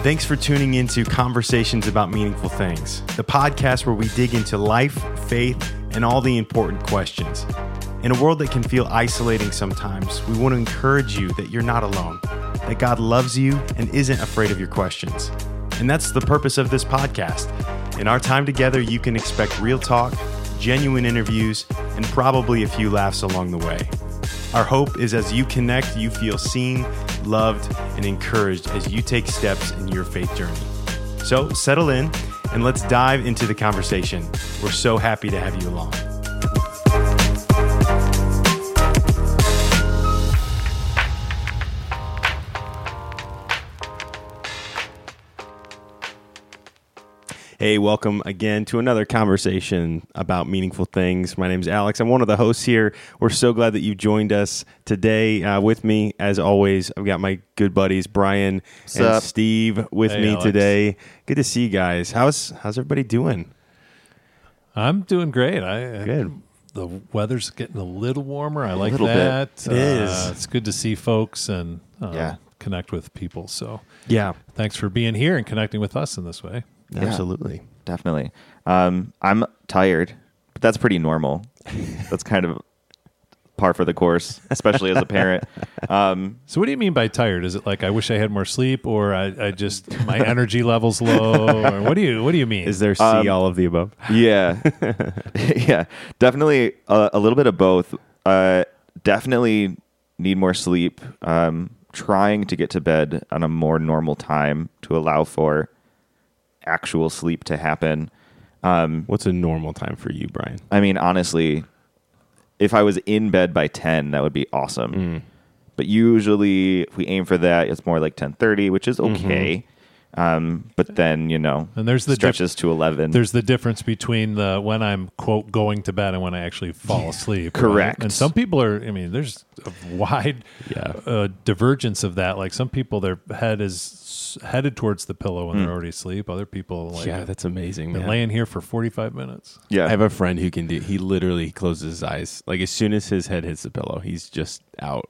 Thanks for tuning into Conversations About Meaningful Things, the podcast where we dig into life, faith, and all the important questions. In a world that can feel isolating sometimes, we want to encourage you that you're not alone, that God loves you and isn't afraid of your questions. And that's the purpose of this podcast. In our time together, you can expect real talk, genuine interviews, and probably a few laughs along the way. Our hope is as you connect, you feel seen, loved, and encouraged as you take steps in your faith journey. So settle in and let's dive into the conversation. We're so happy to have you along. Hey, welcome again to another conversation about meaningful things. My name is Alex. I'm one of the hosts here. We're so glad that you joined us today. With me, as always, I've got my good buddies, Brian and Steve, with me Alex. Today. Good to see you guys. How's everybody doing? I'm doing great. Good. The weather's getting a little warmer. I like little that. bit. It is. It's good to see folks and Yeah. connect with people. So Yeah, thanks for being here and connecting with us in this way. absolutely. Definitely. I'm tired, but that's pretty normal. That's kind of par for the course, especially as a parent. So what do you mean by tired? Is it like I wish I had more sleep, or I just my energy level's low, or what do you mean? Is there C, all of the above? Yeah. Yeah, definitely a little bit of both. Definitely need more sleep. Trying to get to bed on a more normal time to allow for actual sleep to happen. What's a normal time for you, Brian? I mean, honestly, if I was in bed by 10, that would be awesome. But usually, if we aim for that, it's more like 10:30, which is okay. But then, And there's the stretches to 11. There's the difference between the when I'm quote going to bed and when I actually fall asleep. Correct. Right? And some people are. I mean, there's a wide divergence of that. Like some people, their head is headed towards the pillow when they're already asleep. Other people, like, Yeah, that's amazing, been man. laying here for 45 minutes. yeah. I have a friend who can do. He literally closes his eyes. Like as soon as his head hits the pillow, he's just out.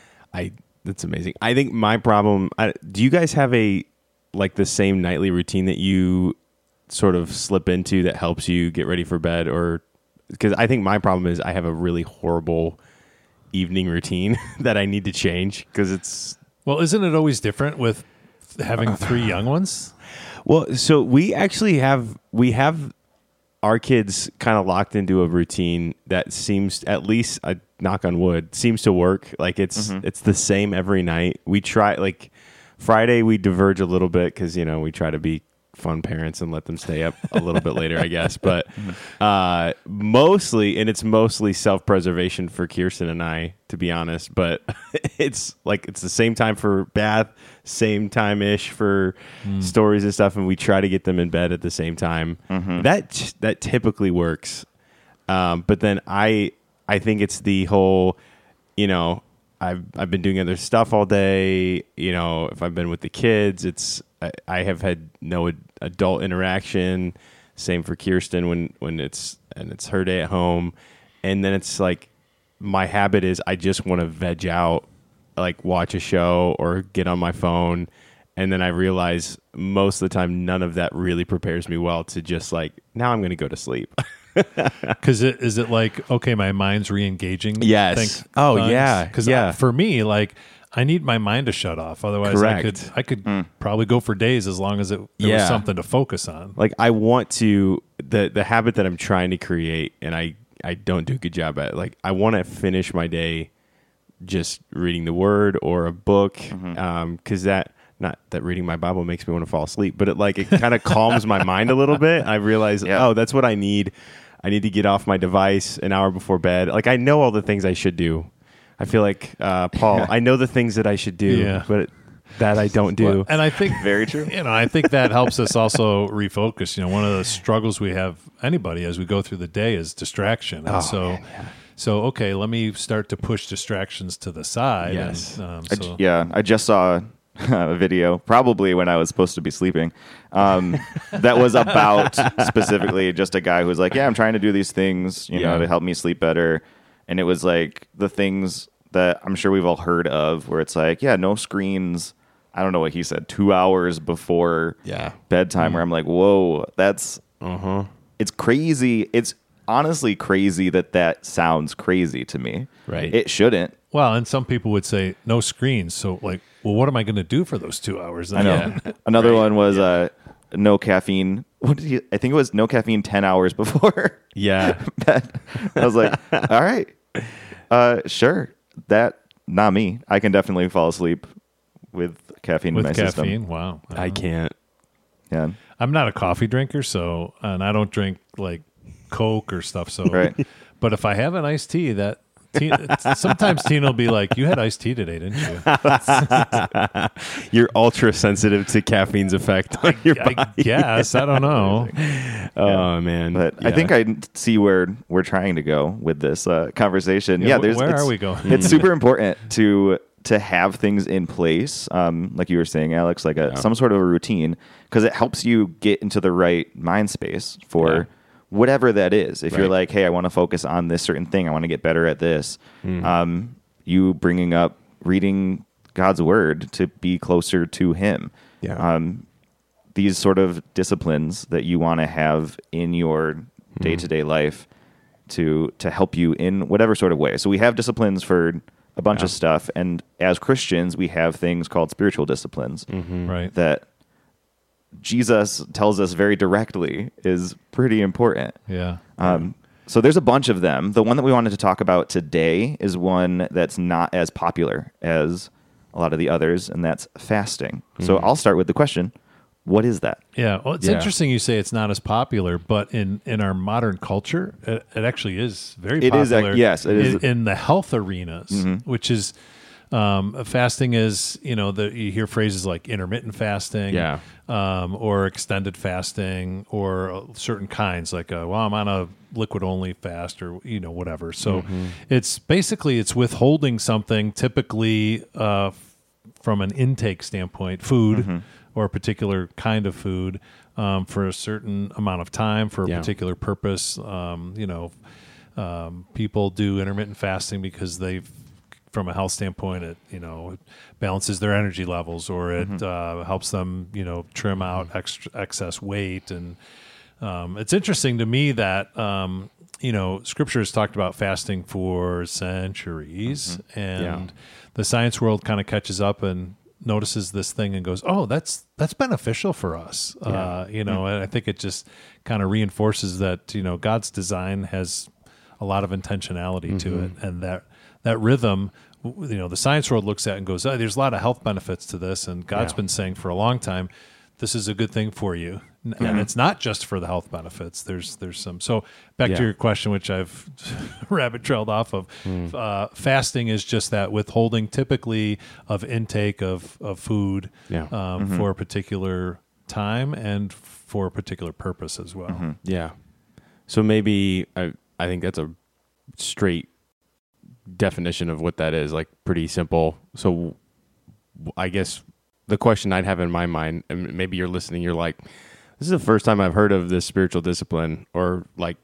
That's amazing. I think my problem. Do you guys have the same nightly routine that you sort of slip into that helps you get ready for bed? Or because I think my problem is I have a really horrible evening routine that I need to change because it's. Well, isn't it always different with having three young ones? Well, so we actually have our kids kind of locked into a routine that seems, at least knock on wood, seems to work. Like it's the same every night. We try, like Friday we diverge a little bit because we try to be fun parents and let them stay up a little bit later, I guess. But mostly self-preservation for Kirsten and I, to be honest. But it's the same time for bath, same time-ish for stories and stuff, and we try to get them in bed at the same time. That typically works. But then I think it's the whole, I've been doing other stuff all day. If I've been with the kids, I have had no adult interaction. Same for Kirsten when it's her day at home, and then it's like my habit is I just want to veg out, like watch a show or get on my phone, and then I realize most of the time none of that really prepares me well to just like now I'm going to go to sleep. Because is it like, okay, my mind's re-engaging? Yes. Yeah. Because for me, like, I need my mind to shut off. Otherwise, Correct. I could probably go for days as long as there was something to focus on. Like I want to, the habit that I'm trying to create, and I don't do a good job at it. Like I want to finish my day just reading the Word or a book, because not that reading my Bible makes me want to fall asleep, but it kind of calms my mind a little bit. I realize, that's what I need. I need to get off my device an hour before bed. Like I know all the things I should do. I feel like Paul. I know the things that I should do, but that I don't do. Well, and I think Very true. I think that helps us also refocus. One of the struggles we have, anybody, as we go through the day, is distraction. And so okay, let me start to push distractions to the side. Yes. And, I just saw a video, probably when I was supposed to be sleeping, that was about specifically just a guy who was like, I'm trying to do these things, to help me sleep better. And it was like the things that I'm sure we've all heard of where it's like, no screens I don't know what he said, 2 hours before Yeah. bedtime, where I'm like, whoa, that's, it's crazy. It's honestly crazy that sounds crazy to me. Right. It shouldn't. Well, and some people would say no screens. So like, well, what am I going to do for those 2 hours? I know. Yeah. Another one was no caffeine. I think it was no caffeine 10 hours before Yeah. bed. I was like, all right, sure. That, not me. I can definitely fall asleep with caffeine in my With system. caffeine. Wow. I can't. Yeah. I'm not a coffee drinker, so, and I don't drink like Coke or stuff. So, Right. But if I have an iced tea, sometimes Tina will be like, "You had iced tea today, didn't you?" You're ultra sensitive to caffeine's effect on your body. I guess I don't know. Oh man. But I Yeah. think I see where we're trying to go with this conversation. Yeah, Yeah, where are we going? It's super important to have things in place, like you were saying, Alex, like some sort of a routine, because it helps you get into the right mind space for whatever that is. If you're Right. like, hey, I want to focus on this certain thing, I want to get better at this, you bringing up reading God's word to be closer to Him. Yeah. These sort of disciplines that you want to have in your day-to-day life to help you in whatever sort of way. So we have disciplines for a bunch of stuff, and as Christians, we have things called spiritual disciplines Right. that Jesus tells us very directly is pretty important. Yeah. So there's a bunch of them. The one that we wanted to talk about today is one that's not as popular as a lot of the others, and that's fasting. So I'll start with the question, what is that? Yeah. Well, it's interesting you say it's not as popular, but in our modern culture, it actually is very It is, popular. yes, it is. In the health arenas, which is fasting is, you hear phrases like intermittent fasting, Yeah. or extended fasting, or certain kinds like, well, I'm on a liquid only fast, or whatever. So it's withholding something, typically from an intake standpoint, food or a particular kind of food for a certain amount of time for a particular purpose. People do intermittent fasting because from a health standpoint, it balances their energy levels, or it helps them trim out excess weight. And it's interesting to me that Scripture has talked about fasting for centuries, and the science world kind of catches up and notices this thing and goes, "Oh, that's beneficial for us." And I think it just kind of reinforces that God's design has a lot of intentionality to it, and that rhythm, the science world looks at and goes, "Oh, there's a lot of health benefits to this," and God's been saying for a long time, "This is a good thing for you," and it's not just for the health benefits. There's some. So back to your question, which I've rabbit trailed off of, fasting is just that withholding, typically of intake of food for a particular time and for a particular purpose as well. Yeah. So maybe I think that's a straight definition of what that is, like pretty simple. So I guess the question I'd have in my mind, and maybe you're listening, you're like, this is the first time I've heard of this spiritual discipline, or like,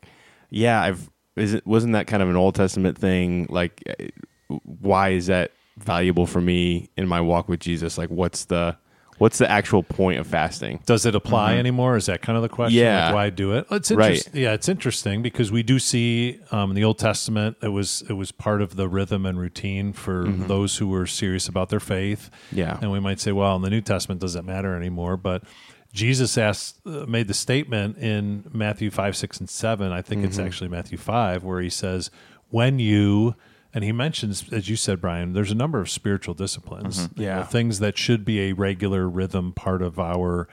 wasn't that kind of an Old Testament thing? Like, why is that valuable for me in my walk with Jesus? Like, what's the actual point of fasting? Does it apply anymore? Is that kind of the question? Yeah. Like, why do it? It's Right. interesting. Yeah, it's interesting because we do see in the Old Testament it was part of the rhythm and routine for those who were serious about their faith. Yeah. And we might say, well, in the New Testament, does that matter anymore? But Jesus made the statement in Matthew 5, 6, and 7. I think it's actually Matthew 5, where he says, when you... And he mentions, as you said, Brian, there's a number of spiritual disciplines, things that should be a regular rhythm part of our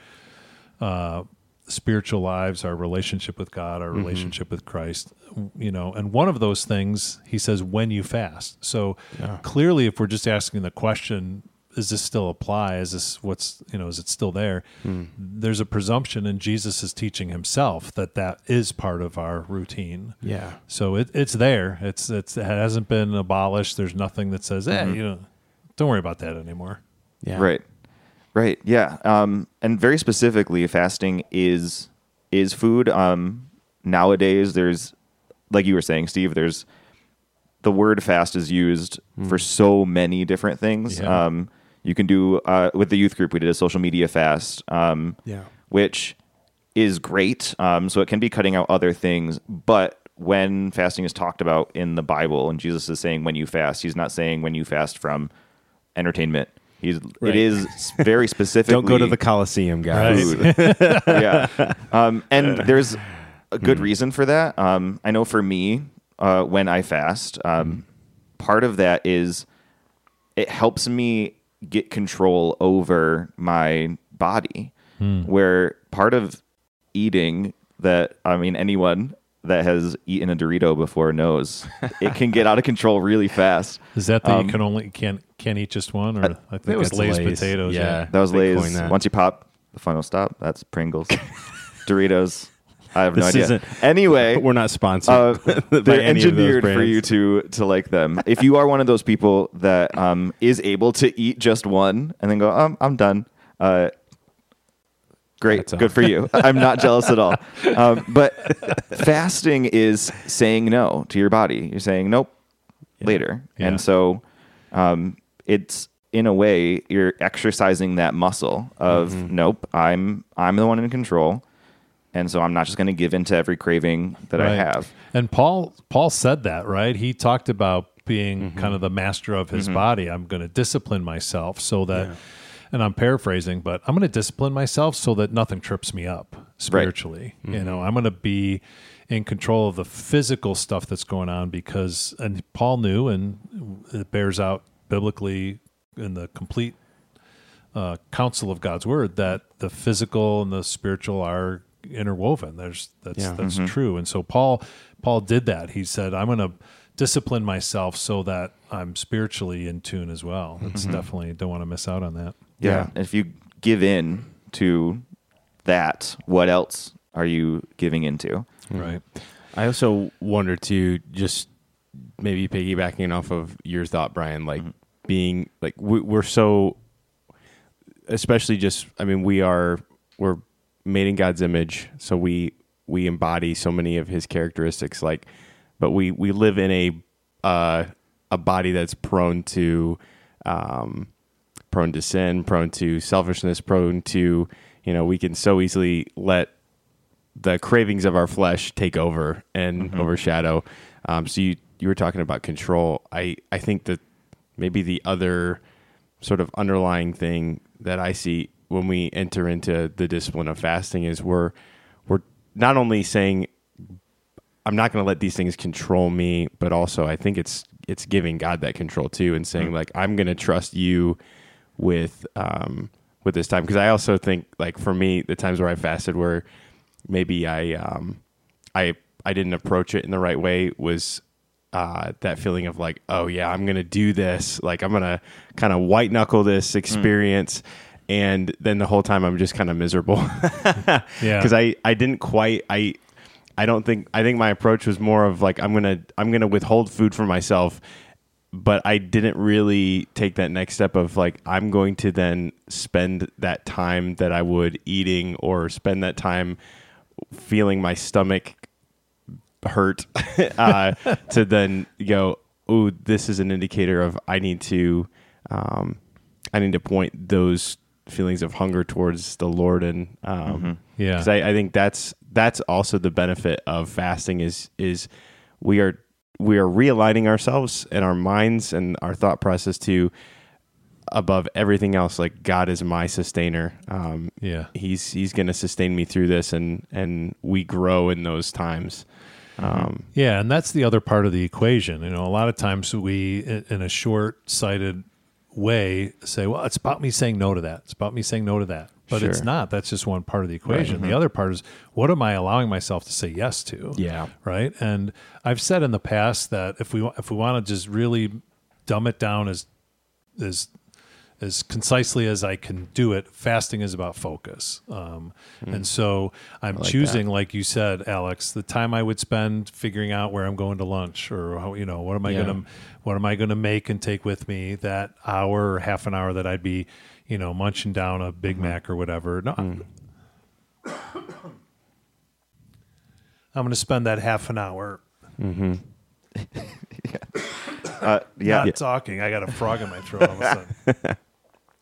spiritual lives, our relationship with God, our relationship with Christ, and one of those things, he says, when you fast. So clearly, if we're just asking the question, does this still apply? Is this is it still there? There's a presumption, and Jesus is teaching himself that is part of our routine. Yeah. So it's there. It hasn't been abolished. There's nothing that says, hey, don't worry about that anymore. Yeah. Right. Yeah. And very specifically, fasting is food. Nowadays, there's, like you were saying, Steve, the word fast is used for so many different things. Yeah. You can do with the youth group. We did a social media fast, which is great. So it can be cutting out other things, but when fasting is talked about in the Bible, and Jesus is saying when you fast, he's not saying when you fast from entertainment. It is very specifically. Don't go to the Colosseum, guys. Food. Yeah. And there's a good reason for that. I know for me, when I fast, part of that is it helps me get control over my body, where part of eating anyone that has eaten a Dorito before knows it can get out of control really fast. Is that you can't eat just one, or I think was that's Lay's Lay's. potatoes. Yeah. That was They Lay's. coined that. Once you pop, the fun will stop. That's Pringles. Doritos. I have no This idea. isn't- Anyway, We're not sponsored. by they're any of those engineered for brands. you to like them. If you are one of those people that is able to eat just one and then go, I'm done. Great, That's all. good for you. I'm not jealous at all. But fasting is saying no to your body. You're saying nope later, Yeah. and so it's in a way you're exercising that muscle of nope. I'm the one in control. And so I'm not just going to give in to every craving that I Right. have. And Paul said that, right? He talked about being kind of the master of his body. I'm going to discipline myself so that, and I'm paraphrasing, but I'm going to discipline myself so that nothing trips me up spiritually. You know, I'm going to be in control of the physical stuff that's going on because, and Paul knew, and it bears out biblically in the complete counsel of God's word, that the physical and the spiritual are interwoven. That's true. And so Paul did that. He said, I'm going to discipline myself so that I'm spiritually in tune as well. It's definitely, don't want to miss out on that. Yeah. And if you give in to that, what else are you giving into? Right. I also wonder too, just maybe piggybacking off of your thought, Brian, like being like we're so, especially just, I mean, we're made in God's image, so we embody so many of His characteristics. Like, but we live in a body that's prone to sin, prone to selfishness, prone to, we can so easily let the cravings of our flesh take over and overshadow. So you were talking about control. I think that maybe the other sort of underlying thing that I see when we enter into the discipline of fasting is we're not only saying I'm not going to let these things control me, but also I think it's giving God that control too, and saying like I'm going to trust you with this time, because I also think like for me the times where I fasted where maybe I didn't approach it in the right way was that feeling of like, oh yeah, I'm going to do this, like I'm going to kind of white knuckle this experience. And then the whole time I'm just kind of miserable. Yeah. Because I didn't quite, I think my approach was more of like, I'm going to withhold food for myself, but I didn't really take that next step of like, I'm going to then spend that time that I would eating, or spend that time feeling my stomach hurt to then go, oh, this is an indicator of I need to point those feelings of hunger towards the Lord. And because I think that's also the benefit of fasting is we are realigning ourselves and our minds and our thought process to, above everything else, like God is my sustainer. He's going to sustain me through this, and we grow in those times. And that's the other part of the equation. A lot of times we, in a short-sighted way, say, well, it's about me saying no to that. It's about me saying no to that. But it's not. That's just one part of the equation. The other part is, what am I allowing myself to say yes to? Yeah. Right? And I've said in the past that if we want to just really dumb it down as concisely as I can do it, fasting is about focus. And so I'm choosing, like you said, Alex, the time I would spend figuring out where I'm going to lunch, or what am I going to make and take with me that hour or half an hour that I'd be, munching down a Big Mac or whatever. No, I'm going to spend that half an hour. Not talking. I got a frog in my throat all of a sudden.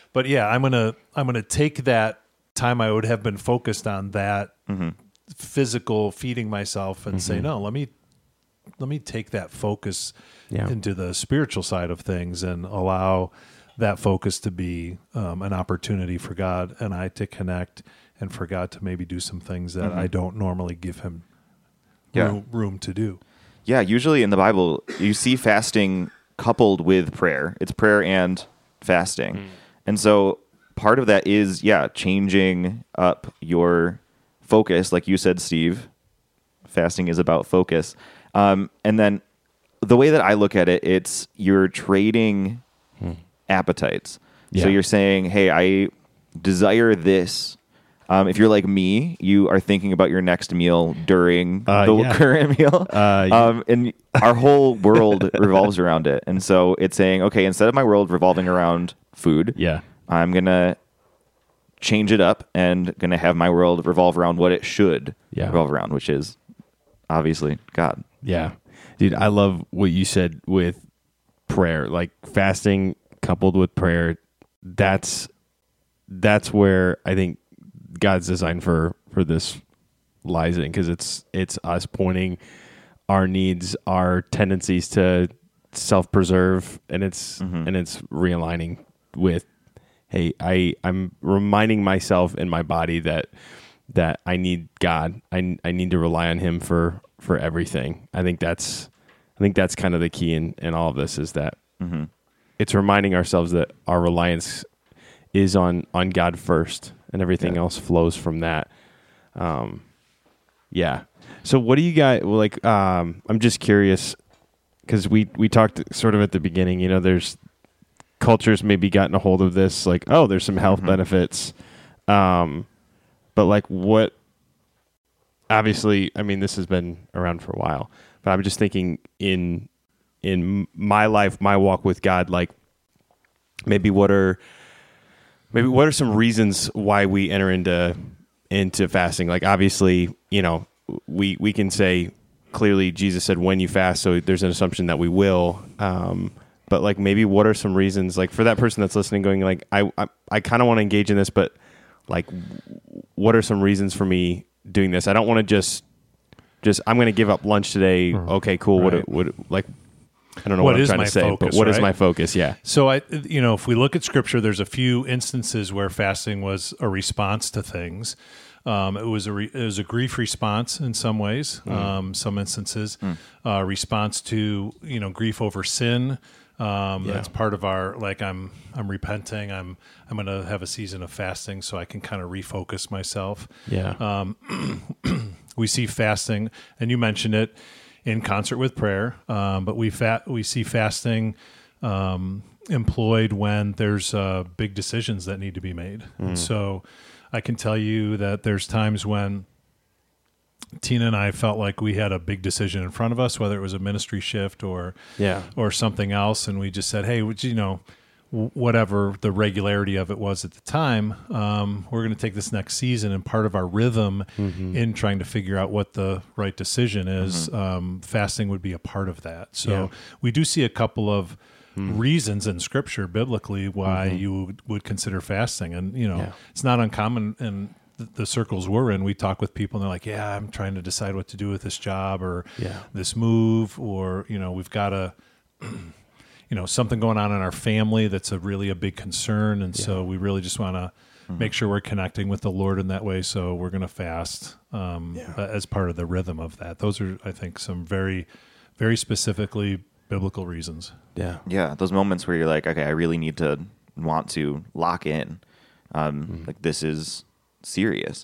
But yeah, I'm gonna take that time I would have been focused on that physical feeding myself and say, no, let me take that focus into the spiritual side of things and allow that focus to be an opportunity for God and I to connect and for God to maybe do some things that I don't normally give him room to do. Yeah, usually in the Bible, you see fasting coupled with prayer. It's prayer and fasting. And so part of that is, changing up your focus. Like you said, Steve, fasting is about focus. And then the way that I look at it, it's you're trading appetites. Yeah. So you're saying, hey, I desire this. If you're like me, you are thinking about your next meal during the current meal. And our whole world revolves around it. And so it's saying, okay, instead of my world revolving around food, I'm going to change it up and going to have my world revolve around what it should revolve around, which is obviously God. Yeah. Dude, I love what you said with prayer, like fasting coupled with prayer. That's where I think God's design for this lies in, because it's us pointing our needs, our tendencies to self-preserve, and it's realigning with, hey, I'm reminding myself and my body that I need God. I need to rely on Him for everything. I think that's kind of the key in all of this, is that it's reminding ourselves that our reliance is on God first, and everything else flows from that. So what do you guys like? I'm just curious, because we talked sort of at the beginning. You know, there's cultures maybe gotten a hold of this, like, oh, there's some health benefits, but like what? Obviously, I mean, this has been around for a while, but I'm just thinking in my life, my walk with God, like maybe what are some reasons why we enter into fasting? Like, obviously, you know, we can say clearly Jesus said when you fast, so there's an assumption that we will. But like, maybe what are some reasons, like, for that person that's listening, going like, I kind of want to engage in this, but like, what are some reasons for me doing this? I don't want to just I'm going to give up lunch today. Okay, cool. Right. What like, I don't know what I'm trying to say, focus, but what is my focus? Yeah. So if we look at Scripture, there's a few instances where fasting was a response to things. It was a grief response in some ways. Some instances, response to grief over sin. That's part of our, like, I'm repenting. I'm going to have a season of fasting so I can kind of refocus myself. Yeah. We see fasting, and you mentioned it, in concert with prayer, but we see fasting employed when there's big decisions that need to be made. And so I can tell you that there's times when Tina and I felt like we had a big decision in front of us, whether it was a ministry shift or something else, and we just said, hey, whatever the regularity of it was at the time, we're going to take this next season, and part of our rhythm in trying to figure out what the right decision is, fasting would be a part of that. So we do see a couple of reasons in Scripture biblically why you would consider fasting, and it's not uncommon in the circles we're in. We talk with people and they're like, yeah, I'm trying to decide what to do with this job or this move, or we've got a something going on in our family that's a big concern, and so we really just want to make sure we're connecting with the Lord in that way. So we're going to fast as part of the rhythm of that. Those are, I think, some very, very specifically biblical reasons. Yeah, those moments where you're like, okay, I really want to lock in. Like, this is serious.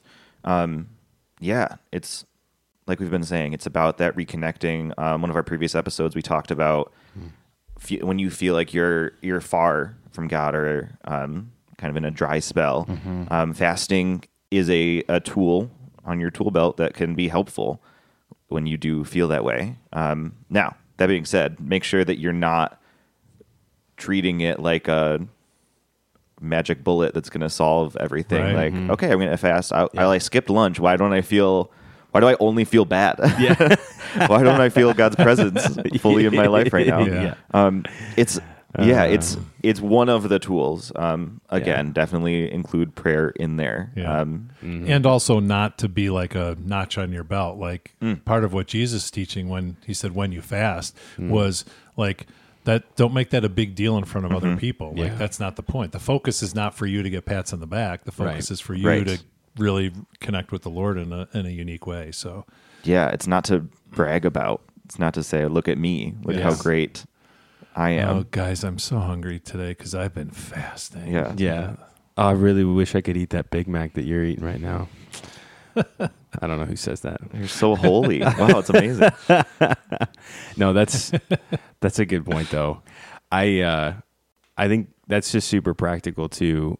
It's like we've been saying, it's about that reconnecting. One of our previous episodes, we talked about when you feel like you're far from God or kind of in a dry spell. Fasting is a tool on your tool belt that can be helpful when you do feel that way. Now, that being said, make sure that you're not treating it like a magic bullet that's going to solve everything. Right. Like, okay, I'm going to fast. I skipped lunch. Why do I only feel bad? Why don't I feel God's presence fully in my life right now? It's Yeah, it's one of the tools. Again, definitely include prayer in there. Yeah. And also not to be like a notch on your belt. Like part of what Jesus is teaching when he said, when you fast, was like that. Don't make that a big deal in front of other people. Like that's not the point. The focus is not for you to get pats on the back. The focus is for you to really connect with the Lord in a unique way. So yeah, it's not to brag about. It's not to say, look at me, look how great I am. Oh, guys, I'm so hungry today because I've been fasting. Yeah. Yeah. I really wish I could eat that Big Mac that you're eating right now. I don't know who says that. You're so holy. Wow, it's amazing. No, that's a good point though. I think that's just super practical too.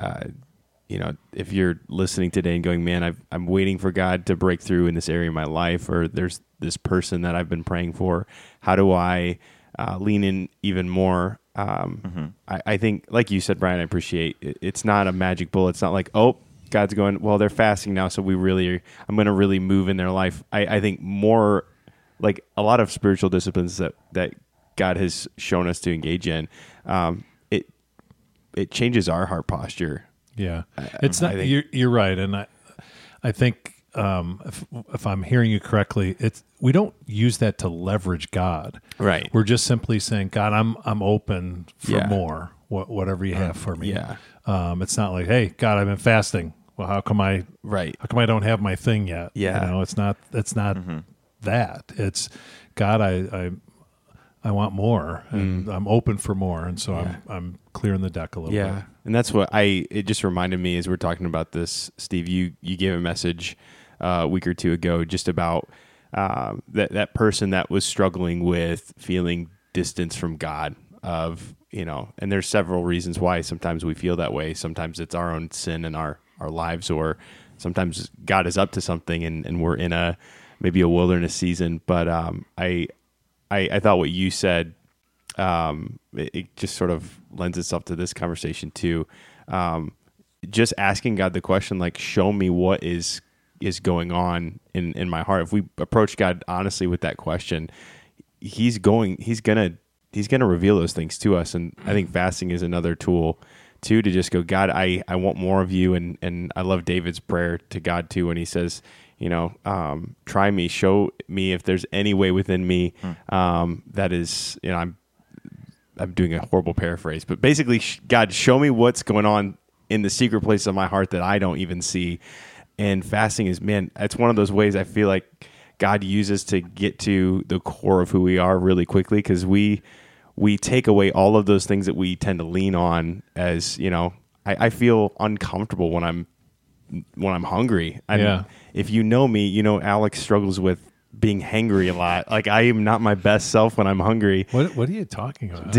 If you're listening today and going, man, I'm waiting for God to break through in this area of my life, or there's this person that I've been praying for. How do I lean in even more? I think, like you said, Brian, I appreciate it. It's not a magic bullet. It's not like, oh, God's going, well, they're fasting now, so I'm going to really move in their life. I think more like a lot of spiritual disciplines that God has shown us to engage in, it changes our heart posture. Yeah, it's not. You're right, and I think if I'm hearing you correctly, we don't use that to leverage God. Right. We're just simply saying, God, I'm open for more. Whatever you have for me. Yeah. It's not like, hey, God, I've been fasting. Well, how come I don't have my thing yet? Yeah. It's not that. It's God, I want more, and I'm open for more, and so I'm clearing the deck a little bit. Yeah, and that's what it just reminded me as we're talking about this, Steve. You gave a message a week or two ago just about that person that was struggling with feeling distance from God. And there's several reasons why sometimes we feel that way. Sometimes it's our own sin in our lives, or sometimes God is up to something, and we're in maybe a wilderness season. But I thought what you said, it just sort of lends itself to this conversation too. Just asking God the question, like, show me what is going on in my heart. If we approach God honestly with that question, he's gonna reveal those things to us. And I think fasting is another tool too, to just go, God, I want more of you. And I love David's prayer to God too, when he says, try me, show me if there's any way within me that is, I'm doing a horrible paraphrase, but basically, God, show me what's going on in the secret place of my heart that I don't even see. And fasting is, man, it's one of those ways I feel like God uses to get to the core of who we are really quickly, because we take away all of those things that we tend to lean on as, I feel uncomfortable when I'm hungry. If you know me, Alex struggles with being hangry a lot. Like, I am not my best self when I'm hungry. What are you talking about?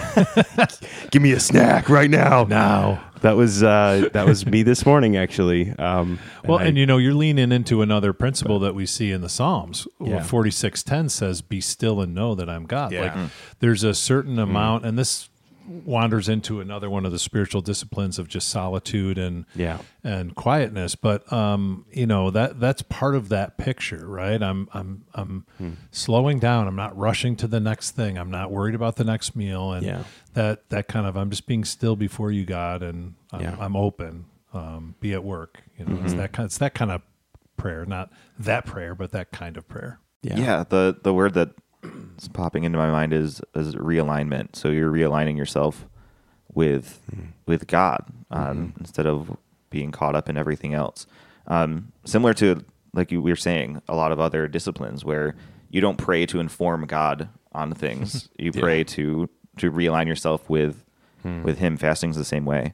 Give me a snack right now. Now. That was me this morning, actually. You're leaning into another principle that we see in the Psalms. 46:10 says, "Be still and know that I'm God." Yeah. Like, there's a certain amount, and this wanders into another one of the spiritual disciplines of just solitude and quietness. But that's part of that picture, right? I'm slowing down. I'm not rushing to the next thing. I'm not worried about the next meal, and that kind of, I'm just being still before you, God, and I'm open. Be at work. It's that kind of prayer, not that prayer, but that kind of prayer. Yeah. The word that is popping into my mind is realignment. So you're realigning yourself with God instead of being caught up in everything else. Similar to, like we were saying, a lot of other disciplines where you don't pray to inform God on things. You pray to realign yourself with Him. Fasting's the same way.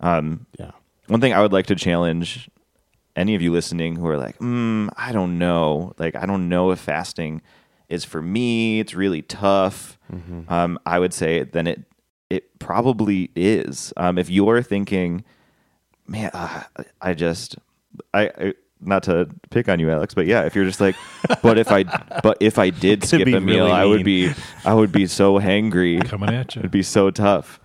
One thing I would like to challenge any of you listening who are like, I don't know. Like, I don't know if fasting is for me. It's really tough. I would say then it probably is. If you're thinking, man, I not to pick on you, Alex, but yeah, if you're just like, but if I did skip a meal, really I would be so hangry. Coming at you. It'd be so tough.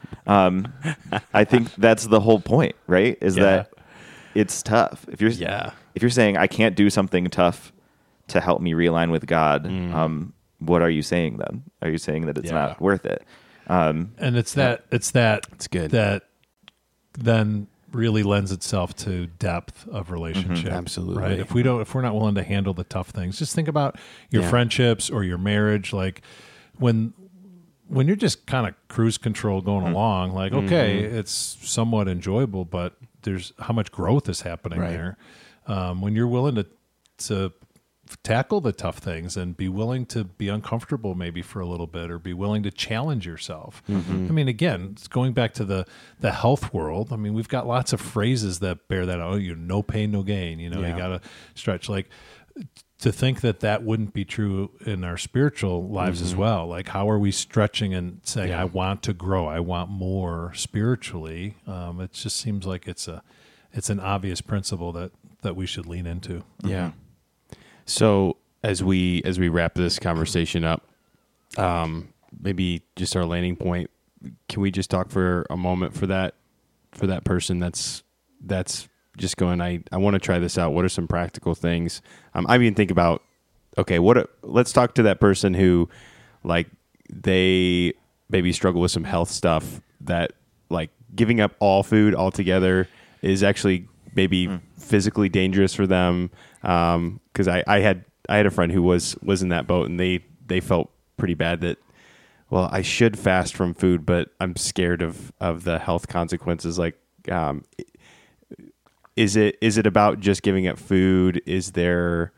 I think that's the whole point, right? Is that it's tough. If you're saying I can't do something tough to help me realign with God, what are you saying then? Are you saying that it's not worth it? And it's good. that then really lends itself to depth of relationship. Absolutely. Right. If we're not willing to handle the tough things, just think about your friendships or your marriage. Like when you're just kind of cruise control going along, like, okay, it's somewhat enjoyable, but there's how much growth is happening there. When you're willing to tackle the tough things and be willing to be uncomfortable maybe for a little bit, or be willing to challenge yourself. I mean, again, it's going back to the health world. I mean, we've got lots of phrases that bear that out. No pain, no gain. You got to stretch. Like, to think that wouldn't be true in our spiritual lives as well. Like, how are we stretching and saying, I want to grow, I want more spiritually? It just seems like it's an obvious principle that we should lean into. Yeah. So as we wrap this conversation up, maybe just our landing point, can we just talk for a moment for that person that's just going, I want to try this out. What are some practical things? I even think about, okay, let's talk to that person who, like, they maybe struggle with some health stuff, that, like, giving up all food altogether is actually maybe physically dangerous for them. Because I had a friend who was in that boat, and they felt pretty bad that, well, I should fast from food, but I'm scared of the health consequences. Like, is it about just giving up food? Is there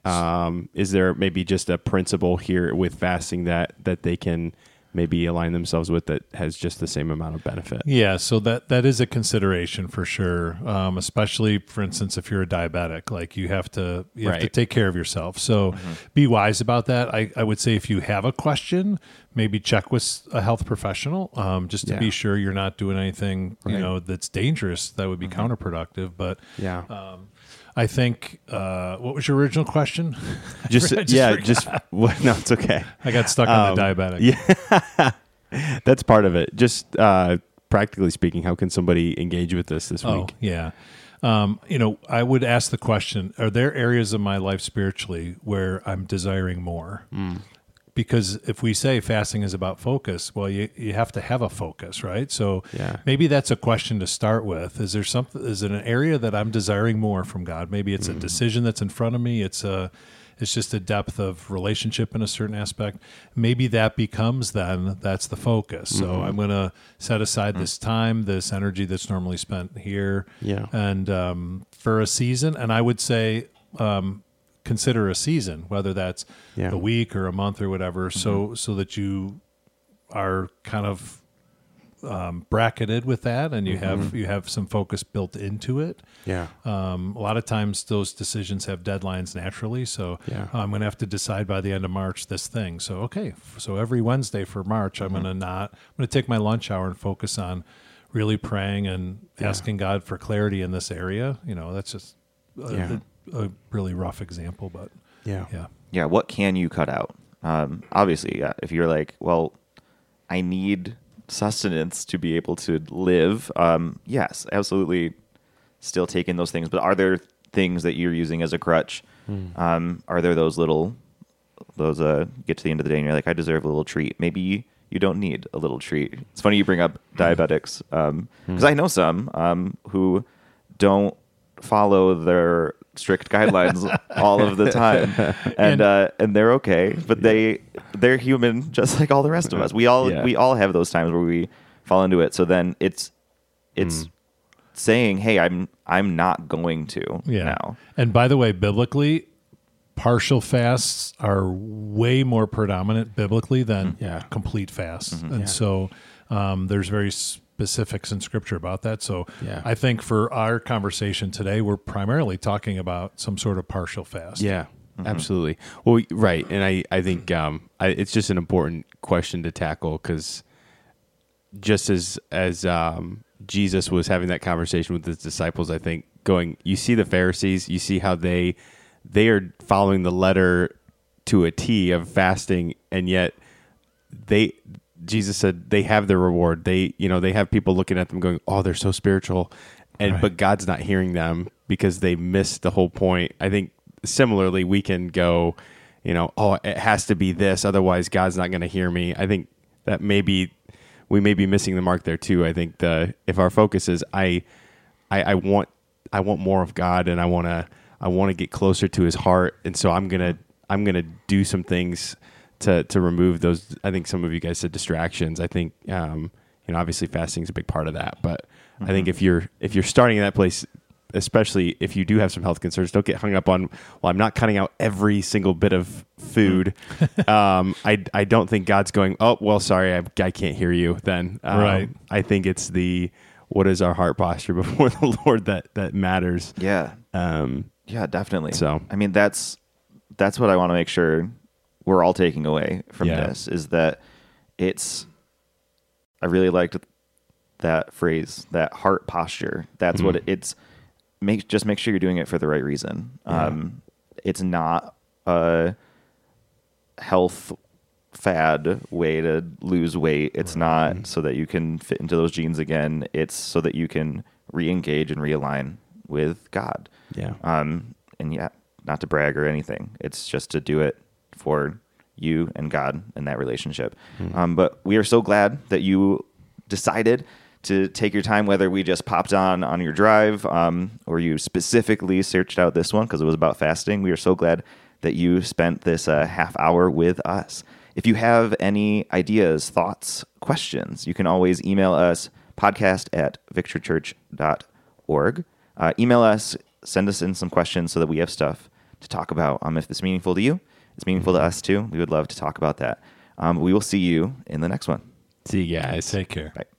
maybe just a principle here with fasting that they can maybe align themselves with that has just the same amount of benefit? Yeah, so that is a consideration for sure, especially, for instance, if you're a diabetic. Like, you have to take care of yourself. So be wise about that. I would say if you have a question, maybe check with a health professional, just to be sure you're not doing anything that's dangerous. That would be counterproductive. But I think, what was your original question? No, it's okay. I got stuck on the diabetic. Yeah, that's part of it. Just practically speaking, how can somebody engage with this week? Oh, yeah. I would ask the question, are there areas of my life spiritually where I'm desiring more? Because if we say fasting is about focus, well, you have to have a focus, right? So maybe that's a question to start with. Is it an area that I'm desiring more from God? Maybe it's a decision that's in front of me. It's just a depth of relationship in a certain aspect. Maybe that becomes that's the focus. So I'm going to set aside this time, this energy that's normally spent here, and for a season. And I would say, consider a season, whether that's a week or a month or whatever, so that you are kind of bracketed with that, and you have some focus built into it. A lot of times those decisions have deadlines naturally, so I'm going to have to decide by the end of March this thing. So so every Wednesday for March, I'm going to take my lunch hour and focus on really praying and asking God for clarity in this area. That's just a really rough example, but what can you cut out? Obviously, if you're like, well, I need sustenance to be able to live, yes, absolutely, still taking those things. But are there things that you're using as a crutch? Are there those get to the end of the day and you're like, I deserve a little treat? Maybe you don't need a little treat. It's funny you bring up diabetics, because I know some who don't follow their strict guidelines all of the time, and they're okay, but they're human just like all the rest of us. We all have those times where we fall into it. So then it's saying, hey, I'm not going to now. And by the way, biblically, partial fasts are way more predominant biblically than complete fasts. And so there's very specifics in Scripture about that. So I think for our conversation today, we're primarily talking about some sort of partial fast. Yeah, absolutely. Well, right. And I think it's just an important question to tackle, because just as Jesus was having that conversation with his disciples, I think you see the Pharisees, you see how they are following the letter to a T of fasting, and yet Jesus said they have their reward. They have people looking at them going, oh, they're so spiritual. But God's not hearing them because they missed the whole point. I think similarly, we can go, oh, it has to be this, otherwise God's not going to hear me. I think that maybe we may be missing the mark there too. I think if our focus is I want more of God, and I want to get closer to His heart, and so I'm gonna do some things to remove those. I think some of you guys said distractions. I think obviously fasting is a big part of that, but I think if you're starting in that place, especially if you do have some health concerns, don't get hung up on, well, I'm not cutting out every single bit of food. I don't think God's going, oh, well, sorry, I can't hear you then. Right. I think it's what is our heart posture before the Lord that matters. Yeah. Yeah, definitely. So, I mean, that's what I want to make sure we're all taking away from this, is that I really liked that phrase, that heart posture. That's what it's. Just make sure you're doing it for the right reason. Yeah. It's not a health fad way to lose weight. It's not so that you can fit into those jeans again. It's so that you can re-engage and realign with God. Yeah. And not to brag or anything. It's just to do it for you and God and that relationship. But we are so glad that you decided to take your time, whether we just popped on your drive or you specifically searched out this one because it was about fasting. We are so glad that you spent this half hour with us. If you have any ideas, thoughts, questions, you can always email us, podcast@victorchurch.org. Email us, send us in some questions so that we have stuff to talk about. If it's meaningful to you, it's meaningful to us too. We would love to talk about that. We will see you in the next one. See you guys. Take care. Bye.